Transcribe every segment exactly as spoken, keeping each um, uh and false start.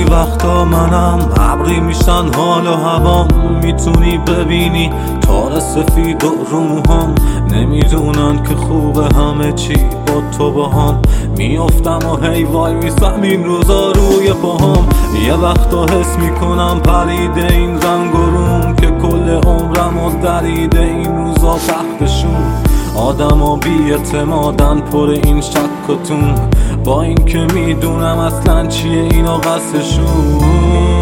وقتا منم ابری میشن حال و هوام، میتونی ببینی تار سفید و روحام، نمیدونن که خوبه همه چی با تو با هم. میافتم و هی وای میسم این روزا روی پاهام، یه وقتا حس میکنم پریده این رنگ و روم که کل عمرم و دریده این روزا بختشون. آدم ها بی اعتمادن پر این شک و تون، با این که میدونم اصلا چیه اینا قصدشون.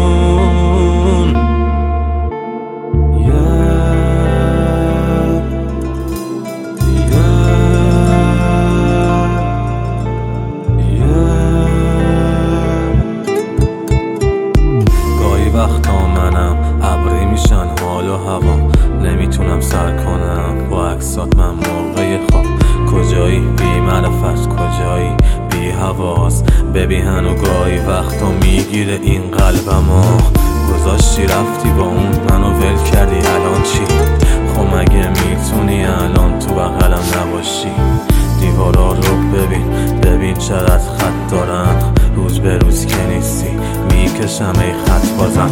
وقتا منم ابری میشن حال و هوام، نمیتونم سر کنم با عکسات من موقع خواب. کجایی بی معرفت، کجایی بی حواس، ببین هنو گاهی وقتا میگیره این قلبمو. گذاشتی رفتی با اون منو ول کردی، الان چی؟ خب مگه میتونی الان تو بغلم نباشی؟ دیوارا رو ببین ببین چقدر خط دارن، روز به روز که نیستی میکشم ای خط بازم.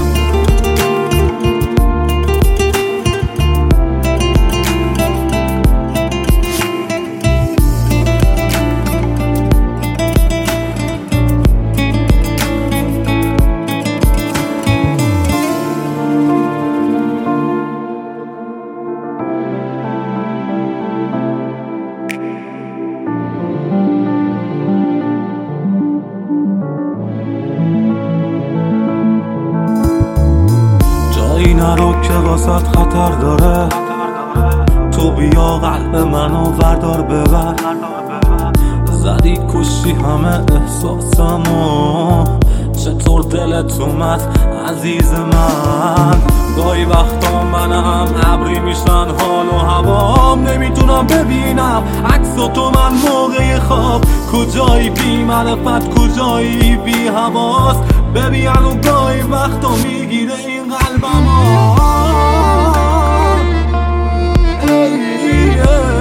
نرو که واسط خطر داره، تو بیا قلب منو وردار ببر. زدی کشی همه احساسمو، چطور دلت اومد عزیز من؟ گاهی وقتا منم ابری میشن حال و هوام، نمیتونم ببینم عکس تو من موقع خواب. کجایی بی معرفت، کجایی بی حواس، ببین و گاهی وقتا میگیره این قلبم.